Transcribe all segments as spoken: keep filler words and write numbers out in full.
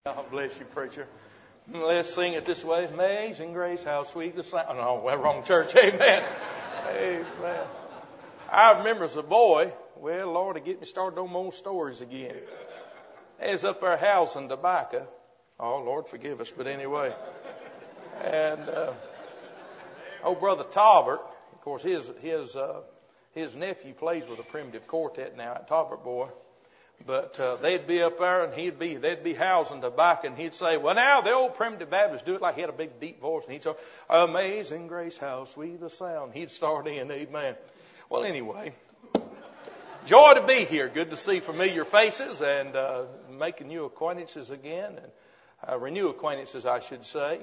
God bless you, preacher. Let's sing it this way. Amazing grace, how sweet the sound. Oh, no, well, wrong church. Amen. Amen. I remember as a boy, well, Lord, to get me started on more stories again. I was up there housing tobacco. Oh, Lord, forgive us, but anyway. And uh, old brother Talbert, of course, his his uh, his nephew plays with a primitive quartet now at Talbert Boy. But uh, they'd be up there, and he'd be they'd be housing tobacco, and he'd say, "Well, now the old primitive Baptists do it like he had a big deep voice, and he'd say, 'Amazing grace, how sweet the sound.'" He'd start in, amen. Well, anyway, joy to be here. Good to see familiar faces and uh, making new acquaintances again, and uh, renew acquaintances, I should say.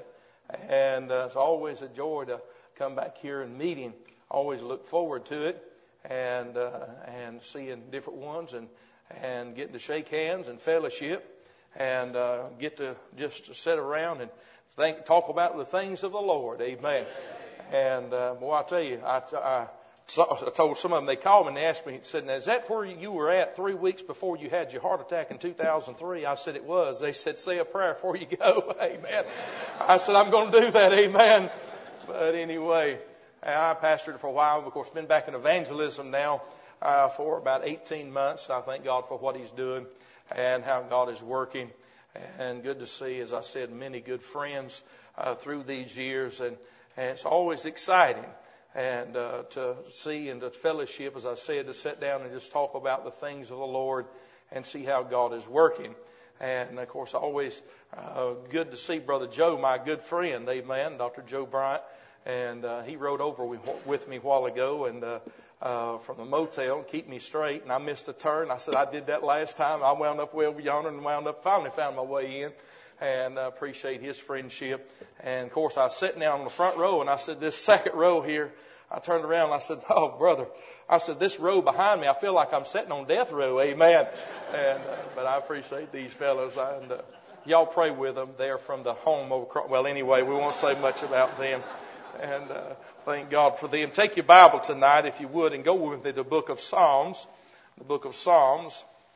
And uh, it's always a joy to come back here and meeting. Always look forward to it, and uh, and seeing different ones and. and getting to shake hands and fellowship and uh, get to just to sit around and think, talk about the things of the Lord. Amen. And, uh, boy, I tell you, I, I, I told some of them, they called me and they asked me, said, "Now, is that where you were at three weeks before you had your heart attack in two thousand three? I said, "It was." They said, "Say a prayer before you go." Amen. I said, "I'm going to do that." Amen. But anyway, I pastored for a while. Of course, been back in evangelism now. Uh, for about eighteen months. I thank God for what He's doing and how God is working. And good to see, as I said, many good friends uh, through these years. And, and it's always exciting and uh, to see and to fellowship, as I said, to sit down and just talk about the things of the Lord and see how God is working. And, of course, always uh, good to see Brother Joe, my good friend, amen, Doctor Joe Bryant. And uh, he rode over with me a while ago and uh, uh, from the motel and keep me straight. And I missed a turn. I said, "I did that last time." I wound up way over yonder and wound up, finally found my way in. And I uh, appreciate his friendship. And, of course, I was sitting down on the front row, and I said, this second row here, I turned around and I said, "Oh, brother," I said, "this row behind me, I feel like I'm sitting on death row." Amen. And uh, but I appreciate these fellows. And uh, y'all pray with them. They're from the home over. Well, anyway, we won't say much about them. And uh, thank God for them. Take your Bible tonight, if you would, and go with me to the book of Psalms. The book of Psalms,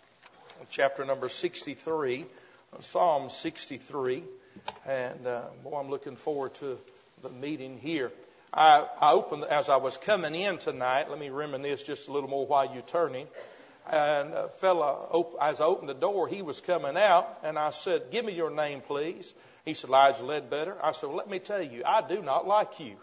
chapter number sixty-three. Psalm sixty-three. And uh, boy, I'm looking forward to the meeting here. I, I opened, as I was coming in tonight, let me reminisce just a little more while you're turning. And a fella, as I opened the door, he was coming out, and I said, "Give me your name, please." He said, "Elijah Ledbetter." I said, "Well, let me tell you, I do not like you."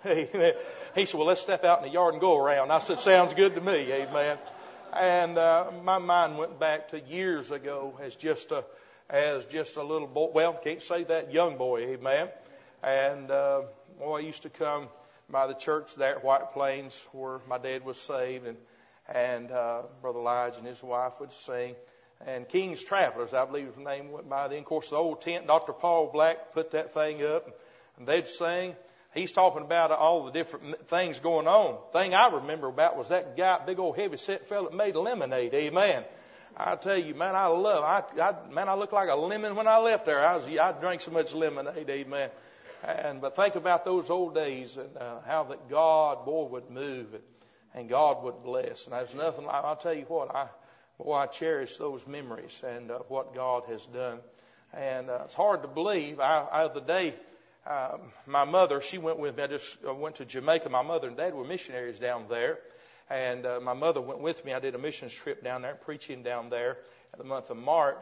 He said, "Well, let's step out in the yard and go around." I said, "Sounds good to me." Amen. And uh, my mind went back to years ago as just a as just a little boy. Well, can't say that, young boy. Amen. And uh, boy, I used to come by the church there at White Plains where my dad was saved, and and uh, Brother Elijah and his wife would sing. And King's Travelers, I believe the name went by then. Of course, the old tent, Doctor Paul Black put that thing up, and they'd sing. He's talking about all the different things going on. The thing I remember about was that guy, big old heavy set fella that made lemonade. Amen. I tell you, man, I love. I, I man, I looked like a lemon when I left there. I was, I drank so much lemonade. Amen. And but think about those old days and uh, how that God, boy, would move and, and God would bless. And there's nothing like. I'll tell you what, I. Boy, I cherish those memories and uh, what God has done. And uh, it's hard to believe. I, I the day, uh, my mother, she went with me. I just uh, went to Jamaica. My mother and dad were missionaries down there. And uh, my mother went with me. I did a missions trip down there, preaching down there in the month of March.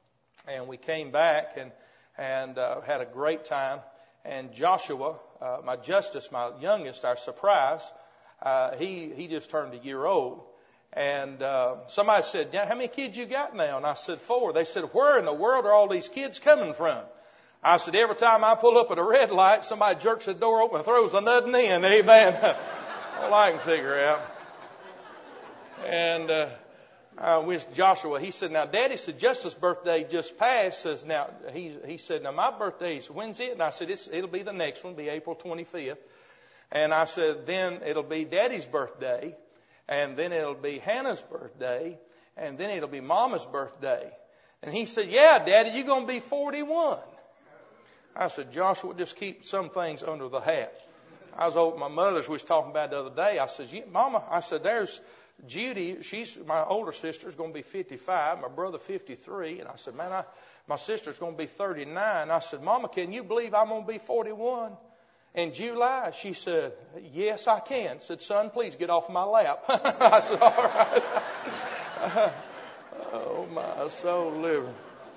And we came back and, and uh, had a great time. And Joshua, uh, my Justice, my youngest, our surprise, uh, he, he just turned a year old. And uh, somebody said, "How many kids you got now?" And I said, "Four." They said, "Where in the world are all these kids coming from?" I said, "Every time I pull up at a red light, somebody jerks the door open and throws a nut in. Amen." All I can figure out. And uh, uh, with Joshua, he said, "Now, Daddy said Justice's birthday just passed." Says, "Now," he he said, "Now my birthday's when's it?" And I said, it's, "It'll be the next one, be April twenty-fifth." And I said, "Then it'll be Daddy's birthday. And then it'll be Hannah's birthday. And then it'll be Mama's birthday." And he said, "Yeah, Daddy, you're going to be forty-one. I said, "Joshua, just keep some things under the hat." I was over at my mother's. We was talking about it the other day. I said, "Mama," I said, "there's Judy. She's my older sister's going to be fifty-five. My brother fifty-three." And I said, "Man, I my sister's going to be thirty-nine. I said, Mama, can you believe I'm going to be forty-one in July? She said, yes, I can. I said, son, please get off my lap. I said, all right. Oh, my soul living.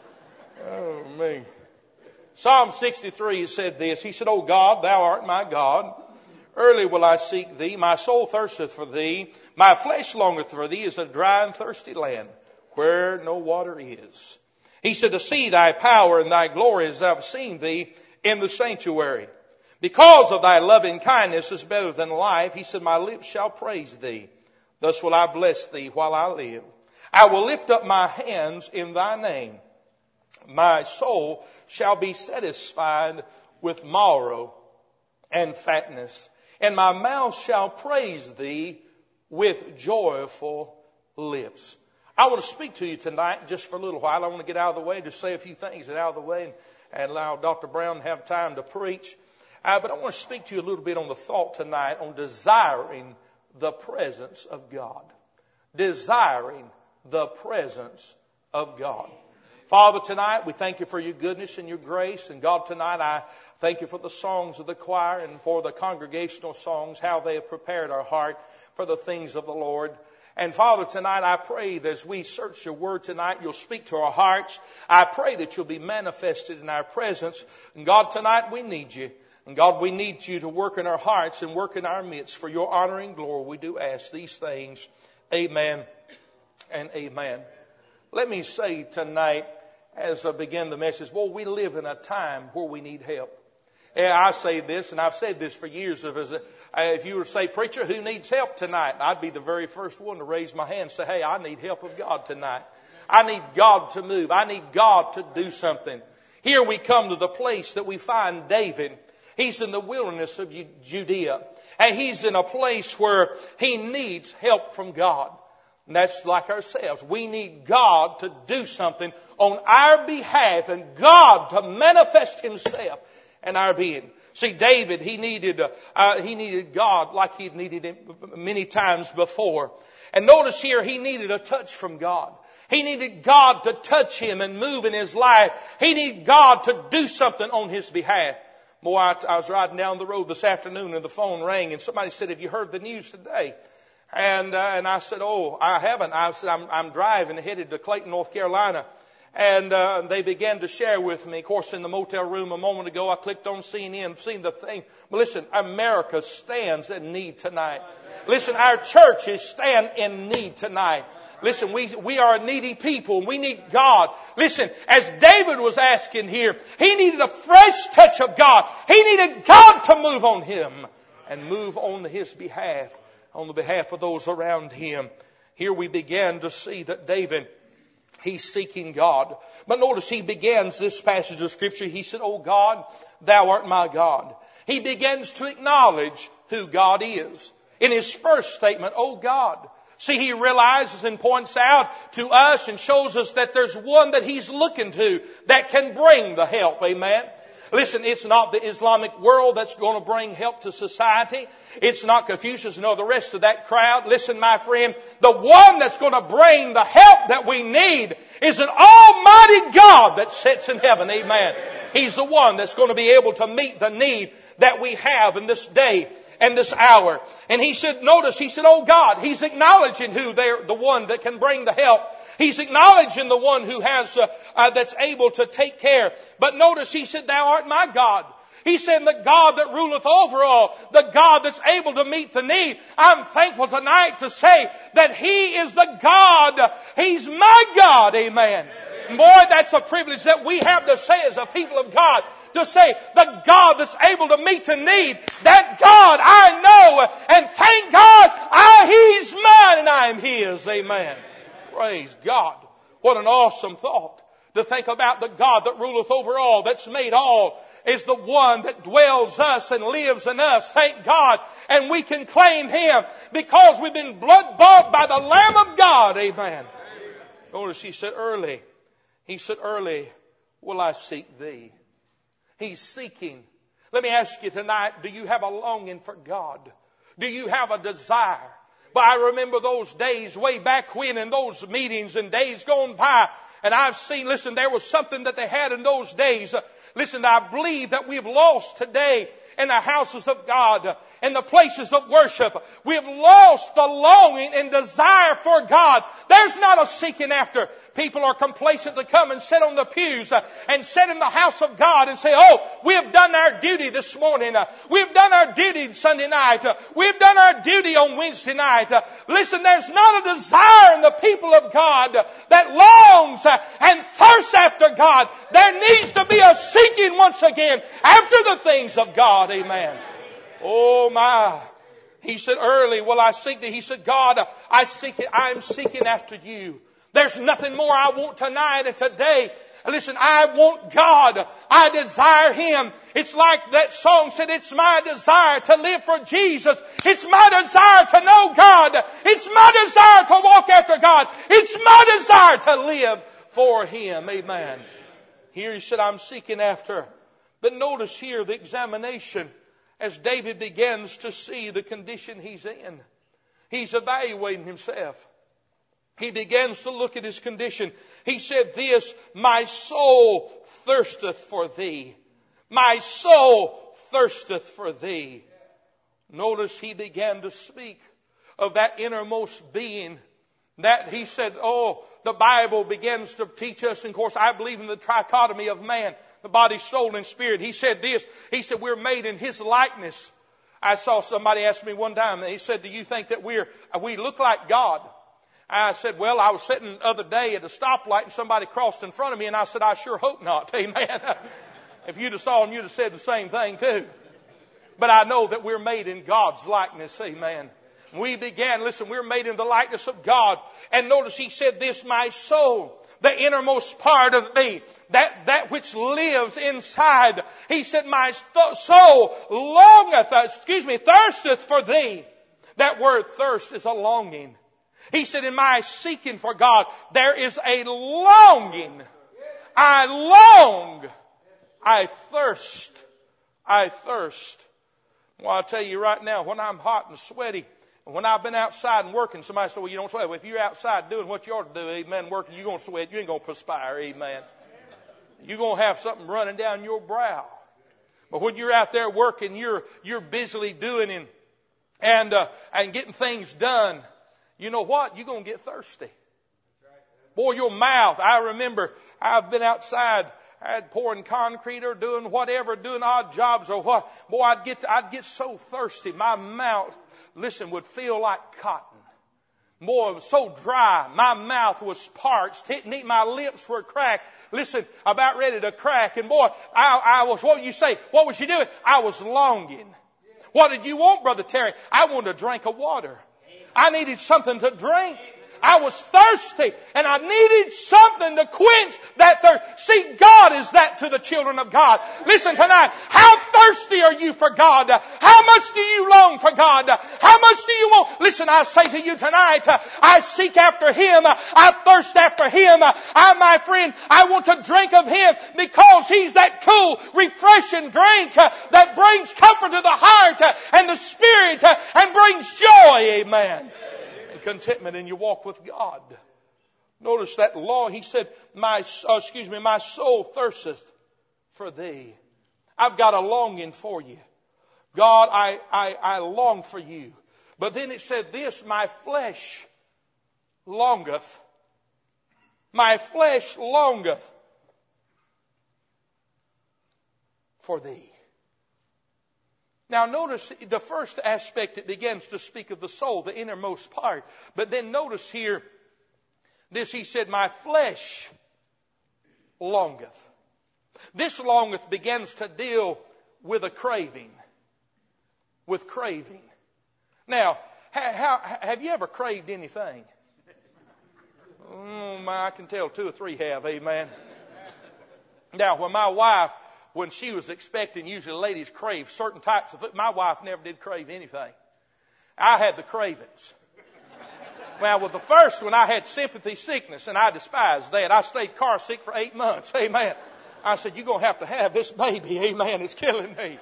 Oh, me. Psalm sixty-three said this. He said, O God, thou art my God. Early will I seek thee. My soul thirsteth for thee. My flesh longeth for thee as a dry and thirsty land, where no water is. He said, to see thy power and thy glory as I have seen thee in the sanctuary. Because of thy loving kindness is better than life. He said, my lips shall praise thee. Thus will I bless thee while I live. I will lift up my hands in thy name. My soul shall be satisfied with marrow and fatness, and my mouth shall praise thee with joyful lips. I want to speak to you tonight just for a little while. I want to get out of the way, just say a few things, get out of the way, and, and allow Doctor Brown to have time to preach. Uh, but I want to speak to you a little bit on the thought tonight on desiring the presence of God. Desiring the presence of God. Father, tonight we thank you for your goodness and your grace. And God, tonight I thank you for the songs of the choir and for the congregational songs, how they have prepared our heart for the things of the Lord. And Father, tonight I pray that as we search your word tonight, you'll speak to our hearts. I pray that you'll be manifested in our presence. And God, tonight we need you. And God, we need you to work in our hearts and work in our midst for your honor and glory. We do ask these things. Amen and amen. Let me say tonight, as I begin the message, boy, we live in a time where we need help. Yeah, I say this, and I've said this for years. If, as a, if you were to say, preacher, who needs help tonight? I'd be the very first one to raise my hand and say, hey, I need help of God tonight. I need God to move. I need God to do something. Here we come to the place that we find David. He's in the wilderness of Judea. And he's in a place where he needs help from God. And that's like ourselves. We need God to do something on our behalf and God to manifest himself in our being. See, David, he needed, uh, he needed God like he'd needed him many times before. And notice here, he needed a touch from God. He needed God to touch him and move in his life. He needed God to do something on his behalf. Boy, I, I was riding down the road this afternoon and the phone rang and somebody said, have you heard the news today? And uh, and I said, oh, I haven't. I said, I'm, I'm driving headed to Clayton, North Carolina. And uh, they began to share with me. Of course, in the motel room a moment ago, I clicked on C N N, seen the thing. But listen, America stands in need tonight. Listen, our churches stand in need tonight. Listen, we, we are a needy people. We need God. Listen, as David was asking here, he needed a fresh touch of God. He needed God to move on him and move on his behalf, on the behalf of those around him. Here we began to see that David, he's seeking God. But notice he begins this passage of Scripture. He said, oh God, thou art my God. He begins to acknowledge who God is. In his first statement, oh God. See, he realizes and points out to us and shows us that there's one that he's looking to that can bring the help. Amen. Listen, it's not the Islamic world that's going to bring help to society. It's not Confucius nor the rest of that crowd. Listen, my friend, the one that's going to bring the help that we need is an almighty God that sits in heaven. Amen. He's the one that's going to be able to meet the need that we have in this day and this hour. And he said, notice, he said, oh God, he's acknowledging who they're the one that can bring the help. He's acknowledging the one who has, uh, uh, that's able to take care. But notice he said, thou art my God. He said, the God that ruleth over all, the God that's able to meet the need. I'm thankful tonight to say that He is the God. He's my God. Amen. Amen. Boy, that's a privilege that we have to say as a people of God. To say, the God that's able to meet the need, that God I know, and thank God, I, He's mine and I am His. Amen. Praise God. What an awesome thought. To think about the God that ruleth over all, that's made all, is the one that dwells us and lives in us. Thank God. And we can claim Him because we've been blood bought by the Lamb of God. Amen. Notice He said early, He said early, will I seek Thee. He's seeking. Let me ask you tonight, do you have a longing for God? Do you have a desire? But I remember those days way back when in those meetings and days gone by. and I've seen, listen, there was something that they had in those days. Uh, listen, I believe that we've lost today in the houses of God, in the places of worship. We've lost the longing and desire for God. There's not a seeking after. People are complacent to come and sit on the pews uh, and sit in the house of God and say, oh, we have done our duty this morning. Uh, we've done our duty Sunday night. Uh, we've done our duty on Wednesday night. Uh, listen, there's not a desire in the people of God uh, that longs uh, and thirsts after God. There needs to be a seeking once again after the things of God. Amen. Oh my. He said, early will I seek thee. He said, God, I seek it. I am seeking after you. There's nothing more I want tonight and today. Listen, I want God. I desire Him. It's like that song said, it's my desire to live for Jesus. It's my desire to know God. It's my desire to walk after God. It's my desire to live for Him. Amen. Here he said, I'm seeking after. But notice here the examination as David begins to see the condition he's in. He's evaluating himself. He begins to look at his condition. He said this, my soul thirsteth for thee. My soul thirsteth for thee. Notice he began to speak of that innermost being. That he said, oh, the Bible begins to teach us. And of course, I believe in the trichotomy of man, the body, soul, and spirit. He said this. He said, we're made in His likeness. I saw somebody ask me one time, and he said, do you think that we're, we look like God? I said, well, I was sitting the other day at a stoplight and somebody crossed in front of me, and I said, I sure hope not. Amen. If you'd have saw him, you'd have said the same thing too. But I know that we're made in God's likeness. Amen. We began, listen, we're made in the likeness of God. And notice he said this, my soul, the innermost part of me, that, that which lives inside. He said, my soul longeth, excuse me, thirsteth for thee. That word thirst is a longing. He said, in my seeking for God, there is a longing. I long. I thirst. I thirst. Well, I'll tell you right now, when I'm hot and sweaty, and when I've been outside and working, somebody said, well, you don't sweat. Well, if you're outside doing what you ought to do, amen, working, you're going to sweat. You ain't going to perspire, amen. You're going to have something running down your brow. But when you're out there working, you're, you're busily doing and, and, uh, and getting things done. You know what? You're going to get thirsty. Boy, your mouth. I remember I've been outside, I'd pouring concrete or doing whatever, doing odd jobs or what. Boy, I'd get, I'd get so thirsty. My mouth, listen, would feel like cotton. Boy, it was so dry. My mouth was parched. Hitting, my lips were cracked. Listen, about ready to crack. And boy, I, I was, what would you say? What was you doing? I was longing. What did you want, Brother Terry? I wanted a drink of water. I needed something to drink. I was thirsty and I needed something to quench that thirst. See, God is that to the children of God. Listen tonight, how thirsty are you for God? How much do you long for God? How much do you want? Listen, I say to you tonight, I seek after Him. I thirst after Him. I, my friend, I want to drink of Him because He's that cool, refreshing drink that brings comfort to the heart and the spirit and brings joy. Amen. Contentment in your walk with God. Notice that law. He said, "My, uh, excuse me, my soul thirsteth for Thee." I've got a longing for you, God. I, I, I long for you. But then it said this: my flesh longeth. My flesh longeth for Thee. Now notice the first aspect, it begins to speak of the soul, the innermost part. But then notice here, this he said, my flesh longeth. This longeth begins to deal with a craving. With craving. Now, how, how, have you ever craved anything? Oh my, I can tell two or three have, amen. Now, when my wife, when she was expecting, usually ladies crave certain types of food. My wife never did crave anything. I had the cravings. Well, with the first one, I had sympathy sickness, and I despised that. I stayed car sick for eight months. Amen. I said, you're going to have to have this baby. Amen. It's killing me.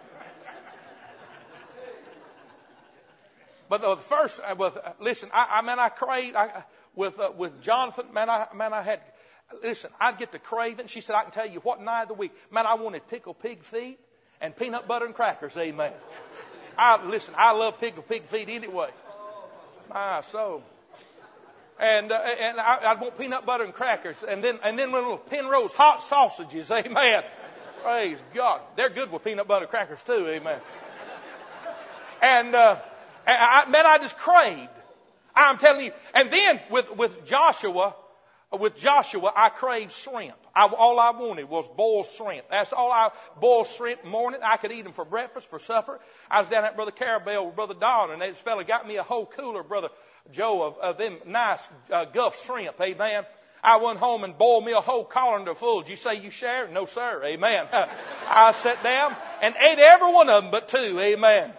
But the first, with, listen, I, I mean, I craved, I, with, uh, with Jonathan, man, I, man, I had, listen, I'd get to craving. She said, I can tell you what night of the week. Man, I wanted pickled pig feet and peanut butter and crackers. Amen. I, listen, I love pickled pig feet anyway. My soul. And, uh, and I, I'd want peanut butter and crackers. And then, and then little Penrose hot sausages. Amen. Praise God. They're good with peanut butter crackers too. Amen. And, uh, I, man, I just craved. I'm telling you. And then with, with Joshua, with Joshua, I craved shrimp. I, all I wanted was boiled shrimp. That's all I, boiled shrimp morning. I could eat them for breakfast, for supper. I was down at Brother Carabel with Brother Don, and this fella got me a whole cooler, Brother Joe, of, of them nice uh, Gulf shrimp. Amen. I went home and boiled me a whole colander full. Did you say you share? No, sir. Amen. I sat down and ate every one of them but two. Amen.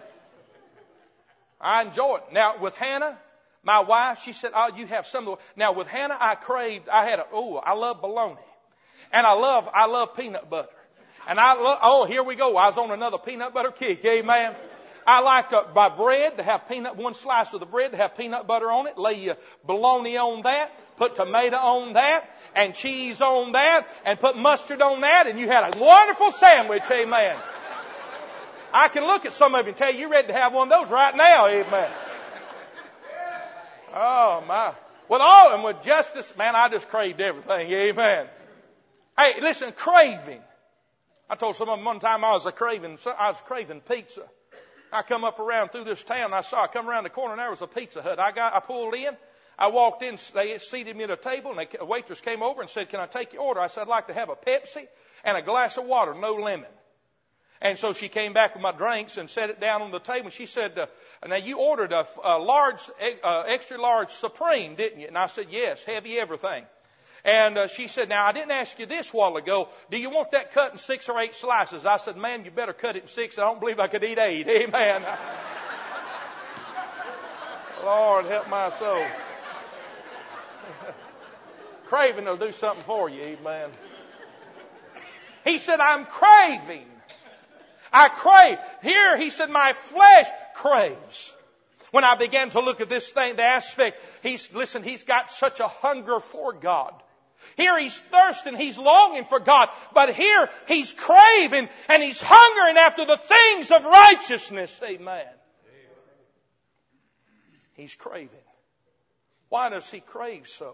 I enjoy it. Now, with Hannah, my wife, she said, oh, you have some of the... Now, with Hannah, I craved, I had a, oh, I love bologna. And I love, I love peanut butter. And I love, oh, here we go. I was on another peanut butter kick. Amen. I like to, my bread to have peanut, one slice of the bread to have peanut butter on it. Lay your bologna on that. Put tomato on that. And cheese on that. And put mustard on that. And you had a wonderful sandwich. Amen. I can look at some of you and tell you you're ready to have one of those right now. Amen. Oh, my. With all and with justice, man, I just craved everything. Amen. Hey, listen, craving. I told some of them one time I was a craving, I was craving pizza. I come up around through this town. I saw, I come around the corner and there was a Pizza Hut. I got, I pulled in. I walked in. They seated me at a table and they, a waitress came over and said, can I take your order? I said, I'd like to have a Pepsi and a glass of water, no lemon. And so she came back with my drinks and set it down on the table. And she said, uh, now you ordered a, a large, uh, extra large Supreme, didn't you? And I said, yes, heavy everything. And uh, she said, now I didn't ask you this a while ago. Do you want that cut in six or eight slices? I said, man, you better cut it in six. I don't believe I could eat eight. Amen. Lord, help my soul. Craving will do something for you. Amen. He said, I'm craving. I crave. Here, he said, my flesh craves. When I began to look at this thing, the aspect, he's, listen, he's got such a hunger for God. Here he's thirsting, he's longing for God. But here he's craving and he's hungering after the things of righteousness. Amen. He's craving. Why does he crave so?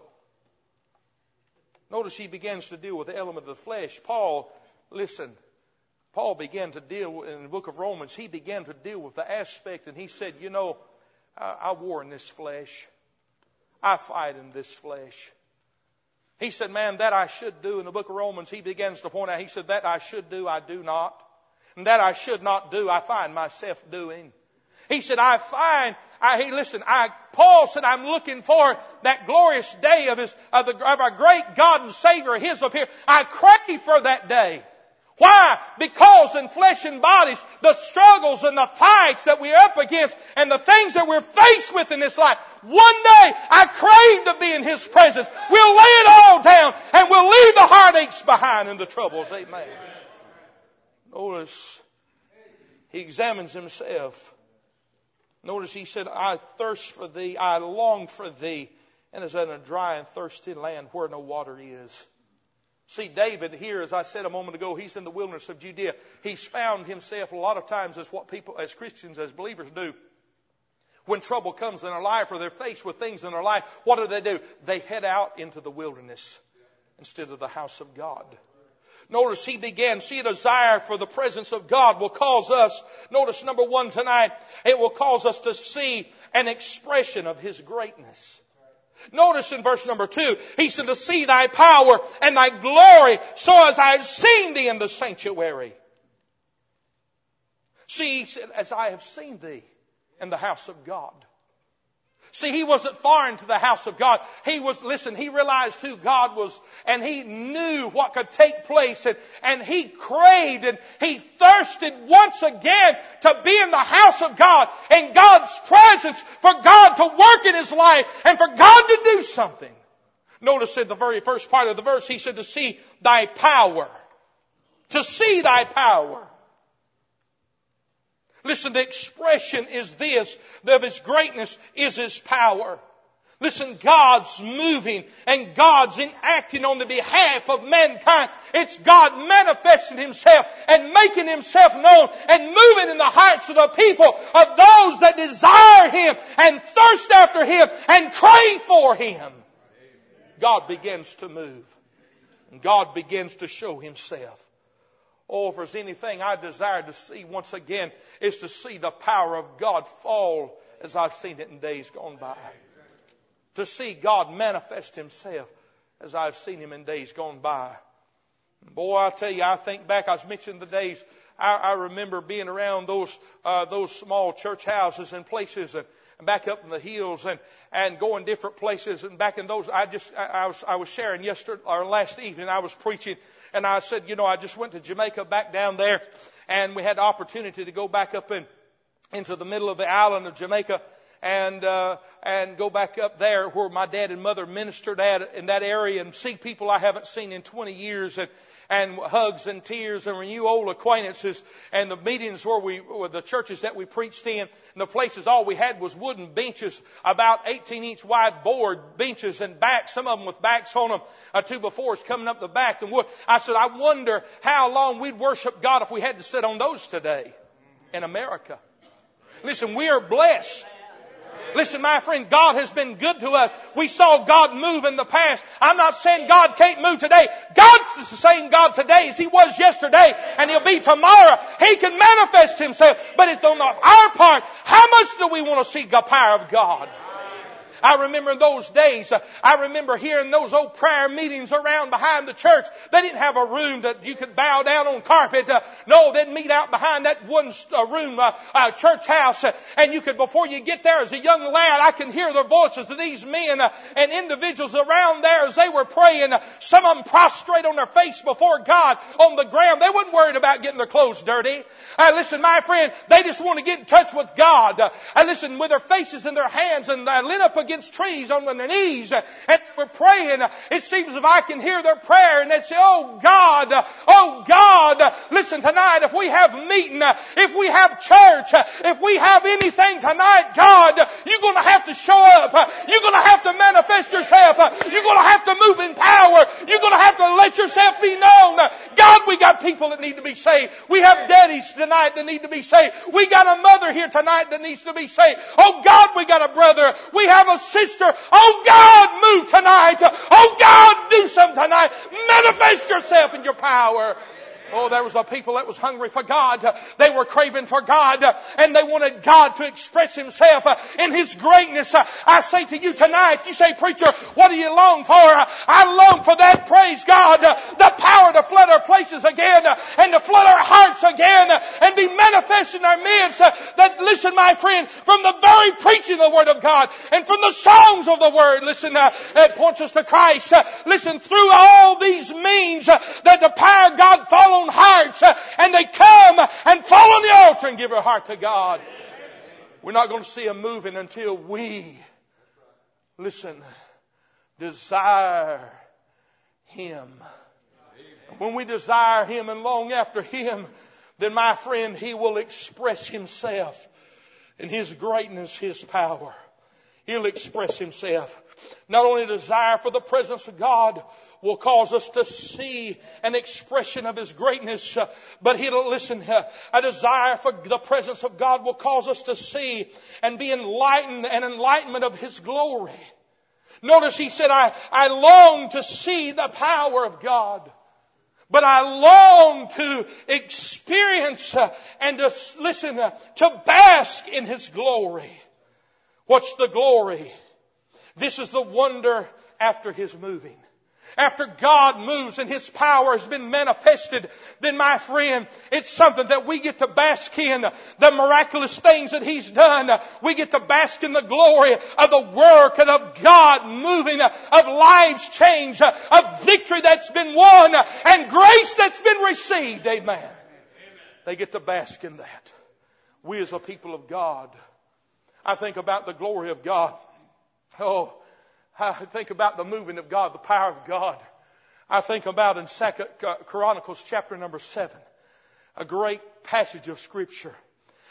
Notice he begins to deal with the element of the flesh. Paul, listen, Paul began to deal, in the book of Romans, he began to deal with the aspect, and he said, you know, I, I war in this flesh. I fight in this flesh. He said, man, that I should do. In the book of Romans, he begins to point out, he said, that I should do, I do not. And that I should not do, I find myself doing. He said, I find, I, hey, listen, I, Paul said, I'm looking for that glorious day of his, of, the, of our great God and Savior, his appear. I crave for that day. Why? Because in flesh and bodies, the struggles and the fights that we're up against and the things that we're faced with in this life, one day I crave to be in His presence. We'll lay it all down and we'll leave the heartaches behind and the troubles. Amen. Notice he examines himself. Notice he said, I thirst for Thee, I long for Thee, and as in a dry and thirsty land where no water is. See, David here, as I said a moment ago, he's in the wilderness of Judea. He's found himself a lot of times as what people, as Christians, as believers do. When trouble comes in their life or they're faced with things in their life, what do they do? They head out into the wilderness instead of the house of God. Notice he began, see, a desire for the presence of God will cause us, notice number one tonight, it will cause us to see an expression of His greatness. Notice in verse number two, he said, to see Thy power and Thy glory, so as I have seen Thee in the sanctuary. See, he said, as I have seen Thee in the house of God. See, he wasn't foreign to the house of God. He was, listen, he realized who God was and he knew what could take place and, and he craved and he thirsted once again to be in the house of God and God's presence for God to work in his life and for God to do something. Notice in the very first part of the verse, he said to see Thy power. To see Thy power. Listen, the expression is this, of His greatness is His power. Listen, God's moving and God's enacting on the behalf of mankind. It's God manifesting Himself and making Himself known and moving in the hearts of the people, of those that desire Him and thirst after Him and crave for Him. God begins to move. And God begins to show Himself. Oh, if there's anything I desire to see once again, is to see the power of God fall as I've seen it in days gone by. To see God manifest Himself as I've seen Him in days gone by. Boy, I tell you, I think back, I was mentioning the days, I, I remember being around those uh, those small church houses and places, and, and back up in the hills, and, and going different places. And back in those, I just I, I was I was sharing yesterday or last evening, I was preaching, and I said, you know, I just went to Jamaica back down there, and we had the opportunity to go back up in into the middle of the island of Jamaica. And uh, and go back up there where my dad and mother ministered at in that area, and see people I haven't seen in twenty years, and and hugs and tears and renew old acquaintances. And the meetings where we, where the churches that we preached in, and the places, all we had was wooden benches, about eighteen inch wide board benches, and backs, some of them with backs on them, uh, two befores coming up the back and wood. I said, I wonder how long we'd worship God if we had to sit on those today in America. Listen, we are blessed. Listen, my friend, God has been good to us. We saw God move in the past. I'm not saying God can't move today. God's the same God today as He was yesterday, and He'll be tomorrow. He can manifest Himself, but it's on our part. How much do we want to see the power of God? I remember those days. Uh, I remember hearing those old prayer meetings around behind the church. They didn't have a room that you could bow down on carpet. Uh, no, they'd meet out behind that one uh, room, uh, uh, church house. Uh, and you could, before you get there as a young lad, I can hear the voices of these men uh, and individuals around there as they were praying. Uh, some of them prostrate on their face before God on the ground. They weren't worried about getting their clothes dirty. Uh, listen, my friend, they just want to get in touch with God. Uh, and listen, with their faces in their hands and uh, lit up against trees on their knees, uh, and we're praying. Uh, it seems as if I can hear their prayer, and they'd say, oh God, uh, oh God, uh, listen tonight, if we have meeting, uh, if we have church, uh, if we have anything tonight, God, uh, you're going to have to show up. Uh, you're going to have to manifest yourself. Uh, you're going to have to move in power. You're going to have to let yourself be known. Uh, God, we got people that need to be saved. We have daddies tonight that need to be saved. We got a mother here tonight that needs to be saved. Oh God, we got a brother. We have a sister. Oh God, move tonight. Oh God, do something tonight. Manifest yourself in your power. Oh, there was a people that was hungry for God. They were craving for God, and they wanted God to express Himself in His greatness. I say to you tonight, you say, preacher, what do you long for? I long for that, praise God, the power to flood our places again, and to flood our hearts again, and be manifest in our midst. That, listen, my friend, from the very preaching of the Word of God, and from the songs of the Word, listen, uh, it points us to Christ. Uh, listen, through all these means, uh, that the power of God follows on hearts, uh, and they come and fall on the altar and give their heart to God. We're not going to see Him moving until we, listen, desire Him. When we desire Him and long after Him, then my friend, He will express Himself in His greatness, His power. He'll express Himself. Not only desire for the presence of God will cause us to see an expression of His greatness, uh, but He'll, listen, uh, a desire for the presence of God will cause us to see and be enlightened, an enlightenment of His glory. Notice He said, I, I long to see the power of God. But I long to experience uh, and to, listen, uh, to bask in His glory. What's the glory? This is the wonder after His moving. After God moves and His power has been manifested, then my friend, it's something that we get to bask in. The miraculous things that He's done. We get to bask in the glory of the work and of God moving, of lives changed, of victory that's been won, and grace that's been received. Amen. They get to bask in that. We as a people of God, I think about the glory of God. Oh, I think about the moving of God, the power of God. I think about in Second Chronicles chapter number seven, a great passage of Scripture.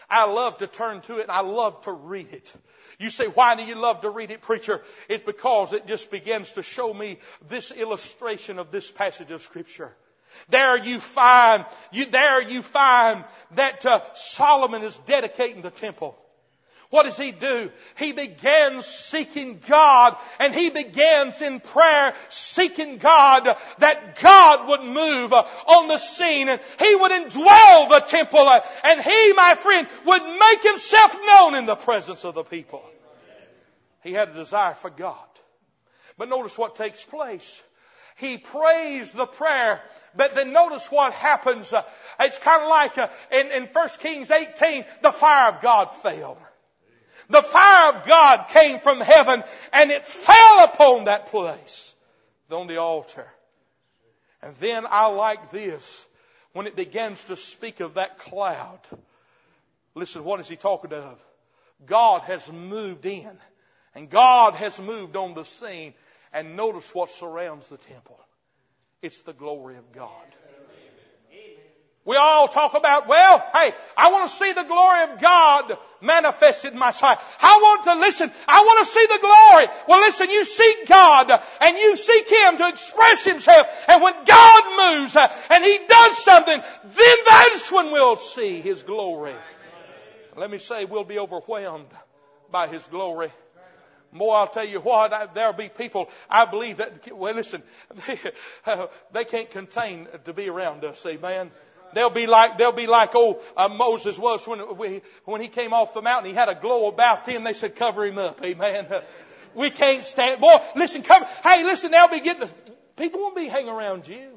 I love to turn to it and I love to read it. You say, why do you love to read it, preacher? It's because it just begins to show me this illustration of this passage of Scripture. There you find, you, there you find that uh, Solomon is dedicating the temple. What does he do? He begins seeking God, and he begins in prayer seeking God that God would move on the scene and He would indwell the temple, and He, my friend, would make Himself known in the presence of the people. He had a desire for God. But notice what takes place. He prays the prayer, but then notice what happens. It's kind of like in, in First Kings eighteen, the fire of God fell. The fire of God came from heaven and it fell upon that place, on the altar. And then I like this, when it begins to speak of that cloud. Listen, what is he talking of? God has moved in, and God has moved on the scene. And notice what surrounds the temple. It's the glory of God. We all talk about, well, hey, I want to see the glory of God manifested in my sight. I want to listen. I want to see the glory. Well, listen, you seek God and you seek Him to express Himself. And when God moves and He does something, then that's when we'll see His glory. Let me say, we'll be overwhelmed by His glory. More, I'll tell you what, I, there'll be people, I believe that, well, listen, they, uh, they can't contain to be around us, amen. They'll be like, they'll be like old uh, Moses was when we, when he came off the mountain. He had a glow about him. They said, cover him up. Amen. We can't stand. Boy, listen, cover. Hey, listen, they'll be getting, people won't be hanging around you.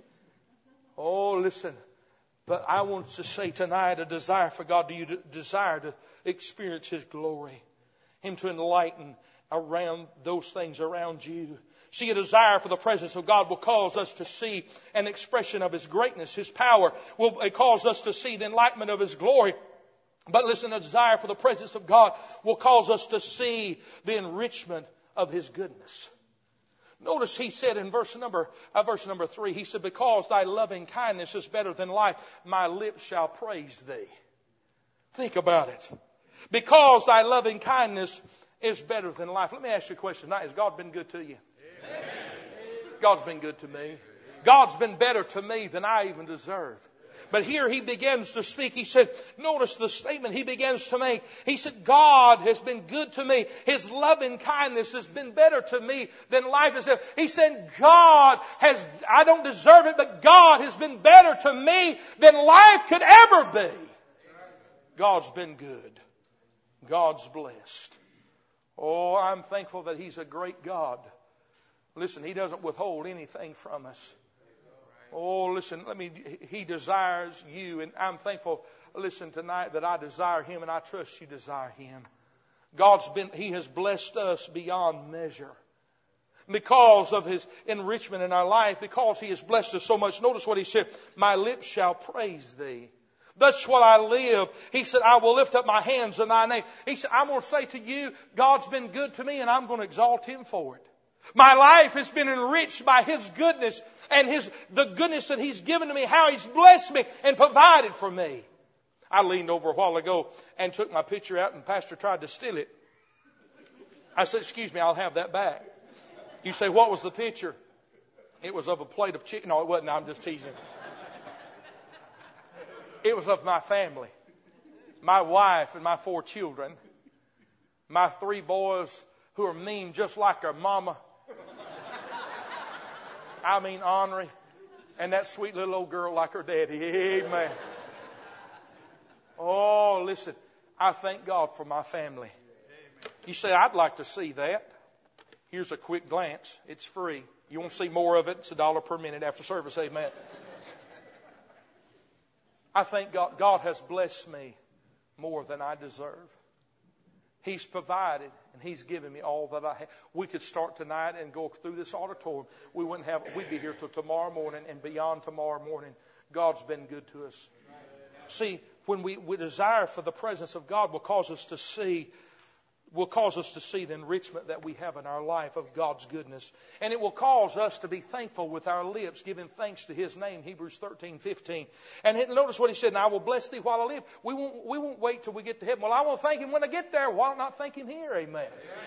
Oh, listen. But I want to say tonight, a desire for God. Do you desire to experience His glory? Him to enlighten around those things around you. See, a desire for the presence of God will cause us to see an expression of His greatness. His power will cause us to see the enlightenment of His glory. But listen, a desire for the presence of God will cause us to see the enrichment of His goodness. Notice He said in verse number, uh, verse number three, He said, because Thy loving kindness is better than life, my lips shall praise Thee. Think about it. Because Thy loving kindness is better than life. Let me ask you a question tonight. Has God been good to you? Amen. God's been good to me. God's been better to me than I even deserve. But here He begins to speak. He said, notice the statement He begins to make. He said, God has been good to me. His loving kindness has been better to me than life itself. He said, God has, I don't deserve it, but God has been better to me than life could ever be. God's been good. God's blessed. Oh, I'm thankful that He's a great God. Listen, He doesn't withhold anything from us. Oh, listen, let me, He desires you, and I'm thankful, listen, tonight that I desire Him, and I trust you desire Him. God's been, He has blessed us beyond measure. Because of His enrichment in our life, because He has blessed us so much. Notice what He said, my lips shall praise Thee. Thus will I live. He said, I will lift up my hands in Thy name. He said, I'm going to say to you, God's been good to me and I'm going to exalt Him for it. My life has been enriched by His goodness and His the goodness that He's given to me, how He's blessed me and provided for me. I leaned over a while ago and took my picture out, and Pastor tried to steal it. I said, excuse me, I'll have that back. You say, what was the picture? It was of a plate of chicken. No, it wasn't. I'm just teasing. It was of my family, my wife and my four children, my three boys who are mean just like their mama. I mean, ornery. And that sweet little old girl like her daddy. Amen. Oh, listen, I thank God for my family. You say, I'd like to see that. Here's a quick glance. It's free. You want to see more of it? It's a dollar per minute after service. Amen. I thank God. God has blessed me more than I deserve. He's provided and He's given me all that I have. We could start tonight and go through this auditorium. We wouldn't have. We'd be here till tomorrow morning and beyond tomorrow morning. God's been good to us. See, when we, we desire for the presence of God will cause us to see, will cause us to see the enrichment that we have in our life of God's goodness. And it will cause us to be thankful with our lips, giving thanks to His name, Hebrews thirteen fifteen. And notice what He said, and I will bless thee while I live. We won't, we won't wait till we get to heaven. Well, I want to thank Him when I get there. Why not thank Him here? Amen.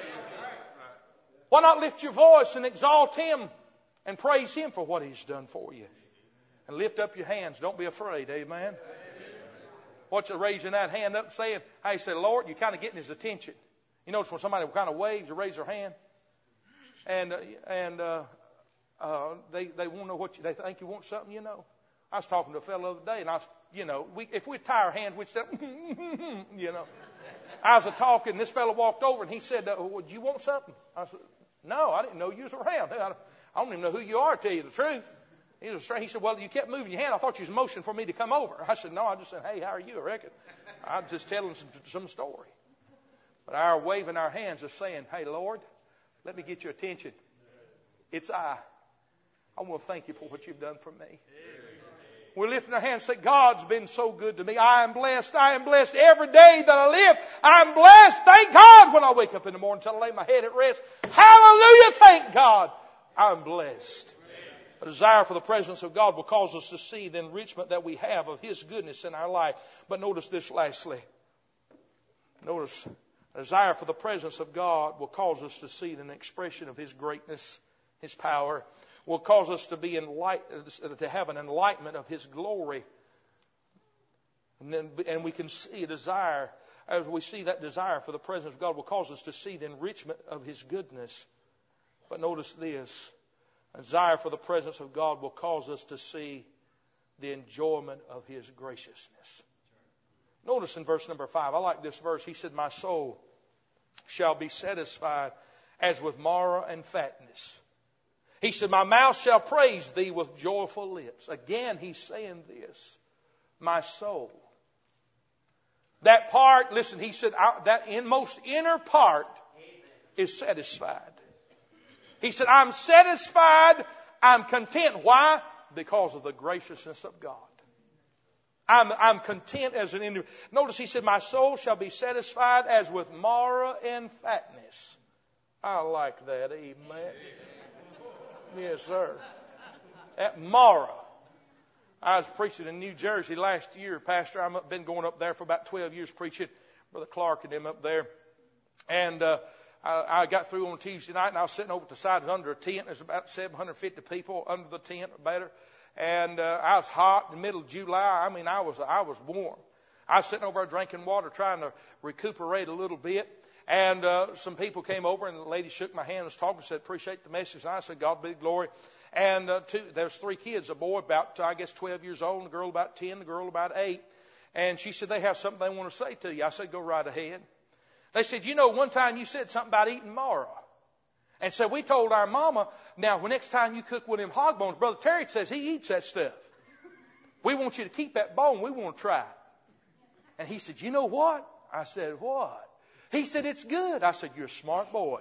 Why not lift your voice and exalt Him and praise Him for what He's done for you? And lift up your hands. Don't be afraid. Amen. What's you raising that hand up saying? Hey, say, Lord, you're kind of getting His attention. You notice when somebody kind of waves or raises their hand, and uh, and uh, uh, they they want to know what you, they think you want something. You know, I was talking to a fellow the other day, and I was, you know, we, if we tie our hands, we'd say, you know. I was a talking. This fellow walked over and he said, uh, well, "Do you want something?" I said, "No, I didn't know you was around. I don't even know who you are. To tell you the truth." He was strange. He said, "Well, you kept moving your hand. I thought you was motioning for me to come over." I said, "No, I just said, hey, how are you? I reckon I'm just telling some, some story." But our waving our hands is saying, hey, Lord, let me get your attention. It's I. I want to thank you for what you've done for me. We're lifting our hands and say, God's been so good to me. I am blessed. I am blessed every day that I live. I'm blessed. Thank God when I wake up in the morning until I lay my head at rest. Hallelujah. Thank God. I'm blessed. A desire for the presence of God will cause us to see the enrichment that we have of His goodness in our life. But notice this lastly. Notice, a desire for the presence of God will cause us to see an expression of His greatness, His power. Will cause us to be enlightened, to have an enlightenment of His glory. And then, and we can see a desire, as we see that desire for the presence of God, will cause us to see the enrichment of His goodness. But notice this. A desire for the presence of God will cause us to see the enjoyment of His graciousness. Notice in verse number five, I like this verse. He said, my soul shall be satisfied as with marrow and fatness. He said, my mouth shall praise thee with joyful lips. Again, he's saying this. My soul. That part, listen, he said, that inmost inner part is satisfied. He said, I'm satisfied, I'm content. Why? Because of the graciousness of God. I'm, I'm content as an individual. Notice he said, my soul shall be satisfied as with marrow and fatness. I like that. Amen. Yes, sir. At marrow. I was preaching in New Jersey last year, Pastor. I've been going up there for about twelve years preaching. Brother Clark and them up there. And uh, I, I got through on Tuesday night, and I was sitting over at the side. It was under a tent. There's about seven hundred fifty people under the tent or better. And uh, I was hot in the middle of July. I mean, I was I was warm. I was sitting over there drinking water, trying to recuperate a little bit. And uh, some people came over, and the lady shook my hand and was talking and said, appreciate the message. And I said, God be the glory. And uh, two, there's three kids, a boy about, I guess, twelve years old, and a girl about ten, a girl about eight. And she said, they have something they want to say to you. I said, go right ahead. They said, you know, one time you said something about eating marrow. And so we told our mama, now, the next time you cook one of them hog bones, Brother Terry says he eats that stuff. We want you to keep that bone. We want to try it. And he said, you know what? I said, what? He said, it's good. I said, you're a smart boy.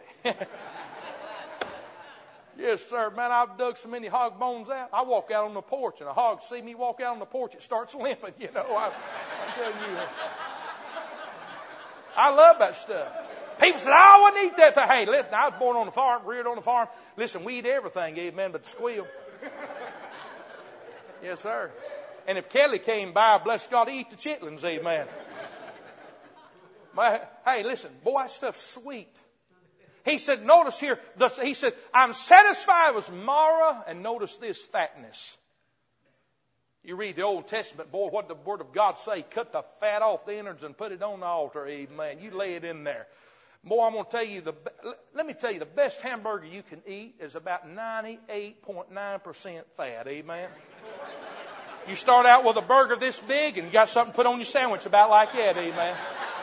Yes, sir. Man, I've dug so many hog bones out. I walk out on the porch, and a hog see me walk out on the porch, it starts limping. You know, I, I'm telling you. I love that stuff. People said, I wouldn't eat that thing. Hey, listen, I was born on the farm, reared on the farm. Listen, we eat everything, amen, but the squeal. Yes, sir. And if Kelly came by, bless God, he eat the chitlins, amen. But, hey, listen, boy, that stuff's sweet. He said, notice here, the, he said, I'm satisfied with marrow, and notice this, fatness. You read the Old Testament, boy, what did the Word of God say? Cut the fat off the innards and put it on the altar, amen. You lay it in there. Boy, I'm going to tell you, the, let me tell you, the best hamburger you can eat is about ninety-eight point nine percent fat, amen. You start out with a burger this big and you got something put on your sandwich about like that, amen.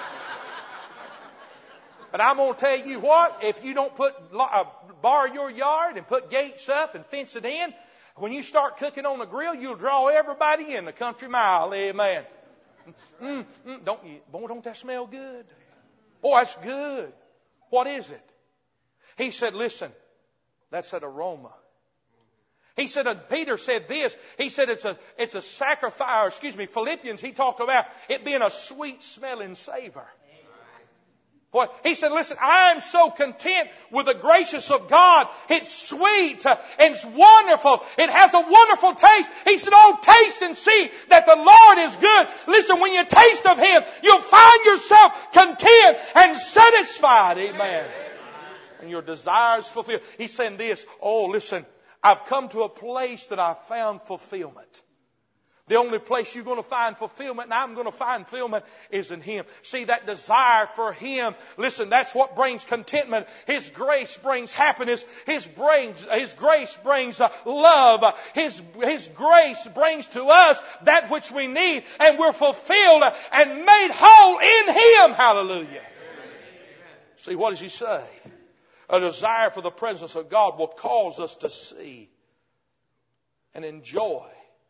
But I'm going to tell you what, if you don't put uh, bar your yard and put gates up and fence it in, when you start cooking on the grill, you'll draw everybody in the country mile, amen. Mm, mm, don't you, boy, don't that smell good? Boy, that's good. What is it? He said, listen, that's an aroma. He said, and Peter said this, he said it's a, it's a sacrifice, or excuse me, Philippians, he talked about it being a sweet smelling savor. What? He said, listen, I am so content with the gracious of God. It's sweet. uh, It's wonderful. It has a wonderful taste. He said, oh, taste and see that the Lord is good. Listen, when you taste of Him, you'll find yourself content and satisfied. Amen. And your desires fulfilled. He's saying this, oh, listen, I've come to a place that I've found fulfillment. The only place you're going to find fulfillment, and I'm going to find fulfillment, is in Him. See, that desire for Him, listen, that's what brings contentment. His grace brings happiness. His, brings, His grace brings uh, love. His, His grace brings to us that which we need, and we're fulfilled and made whole in Him. Hallelujah. Amen. See, what does He say? A desire for the presence of God will cause us to see and enjoy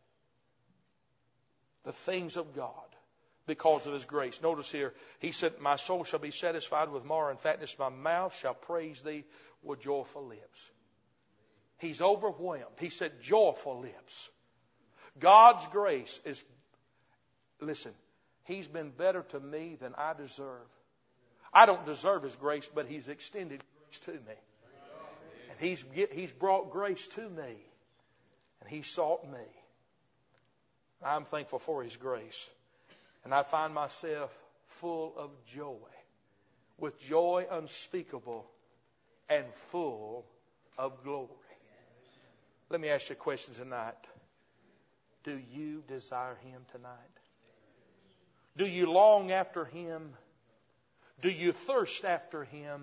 the things of God because of His grace. Notice here, He said, my soul shall be satisfied with more and fatness. My mouth shall praise Thee with joyful lips. He's overwhelmed. He said, joyful lips. God's grace is, listen, He's been better to me than I deserve. I don't deserve His grace, but He's extended grace to me. And He's, He's brought grace to me. And He sought me. I'm thankful for His grace. And I find myself full of joy. With joy unspeakable and full of glory. Let me ask you a question tonight. Do you desire Him tonight? Do you long after Him? Do you thirst after Him?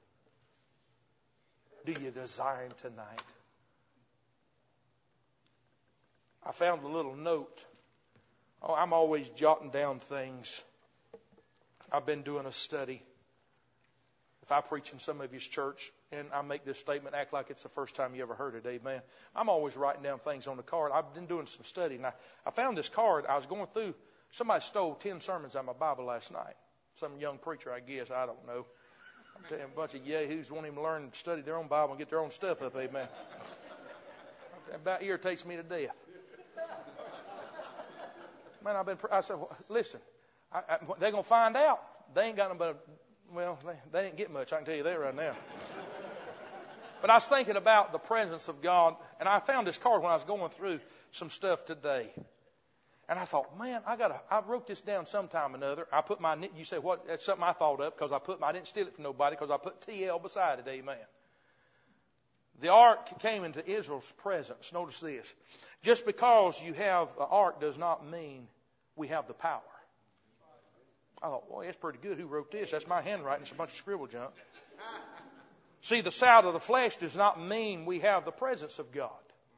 Do you desire Him tonight? I found a little note. Oh, I'm always jotting down things. I've been doing a study. If I preach in some of His church and I make this statement, act like it's the first time you ever heard it, amen. I'm always writing down things on the card. I've been doing some study. And I, I found this card. I was going through. Somebody stole ten sermons out of my Bible last night. Some young preacher, I guess. I don't know. I'm telling you, a bunch of yahoos want him to learn and study their own Bible and get their own stuff up, amen. That about irritates me to death. Man, I've been. I said, well, listen, I, I, they're gonna find out. They ain't got no but. Well, they, they didn't get much. I can tell you that right now. But I was thinking about the presence of God, and I found this card when I was going through some stuff today. And I thought, man, I got. I wrote this down sometime or another. I put my. You say what? That's something I thought up because I put. My, I didn't steal it from nobody because I put T L beside it. Amen. The ark came into Israel's presence. Notice this. Just because you have an ark does not mean we have the power. I thought, well, that's pretty good. Who wrote this? That's my handwriting. It's a bunch of scribble junk. See, the sight of the flesh does not mean we have the presence of God.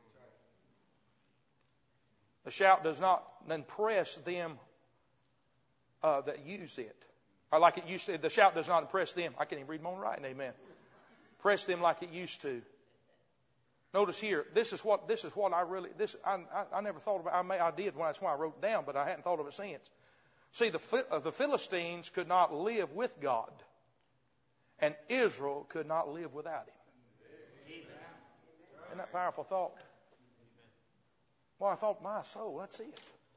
The shout does not impress them uh, that use it. Or like it used to. The shout does not impress them. I can't even read my own writing. Amen. Press them like it used to. Notice here, this is what this is what I really this I I, I never thought about. I may I did when that's why I wrote it down, but I hadn't thought of it since. See, the uh, the Philistines could not live with God, and Israel could not live without Him. Isn't that a powerful thought? Well, I thought, my soul, that's it.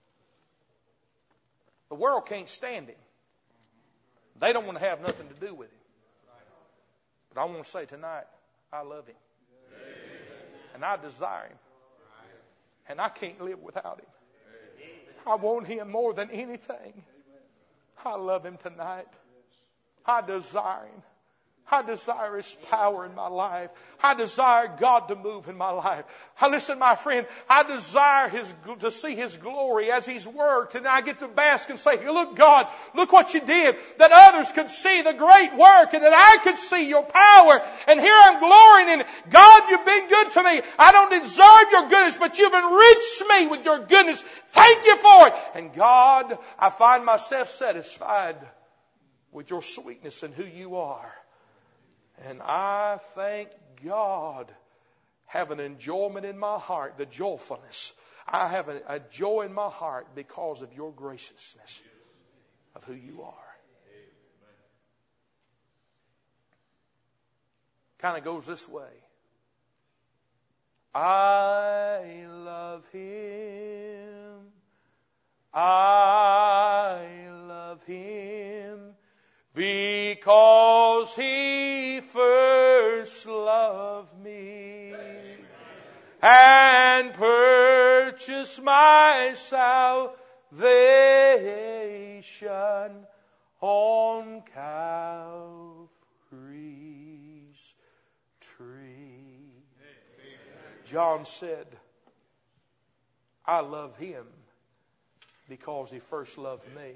The world can't stand Him. They don't want to have nothing to do with Him. But I want to say tonight, I love Him. And I desire Him. And I can't live without Him. I want Him more than anything. I love Him tonight. I desire Him. I desire His power in my life. I desire God to move in my life. I, listen, my friend, I desire His to see His glory as He's worked. And I get to bask and say, look, God, look what you did. That others could see the great work and that I could see your power. And here I'm glorying in it. God, you've been good to me. I don't deserve your goodness, but you've enriched me with your goodness. Thank you for it. And God, I find myself satisfied with your sweetness and who you are. And I thank God, have an enjoyment in my heart, the joyfulness. I have a, a joy in my heart because of your graciousness of who you are. Kind of goes this way. I love Him. I love Him because salvation on Calvary's tree. John said, I love Him because He first loved me.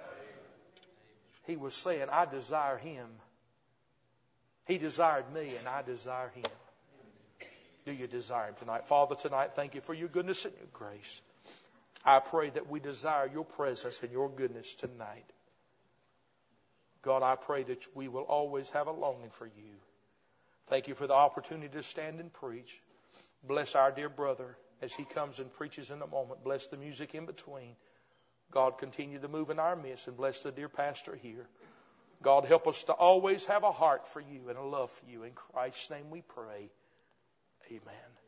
He was saying, I desire Him. He desired me, and I desire Him. Do you desire Him tonight? Father, tonight, thank you for your goodness and your grace. I pray that we desire your presence and your goodness tonight. God, I pray that we will always have a longing for you. Thank you for the opportunity to stand and preach. Bless our dear brother as he comes and preaches in a moment. Bless the music in between. God, continue to move in our midst, and bless the dear pastor here. God, help us to always have a heart for you and a love for you. In Christ's name we pray. Amen.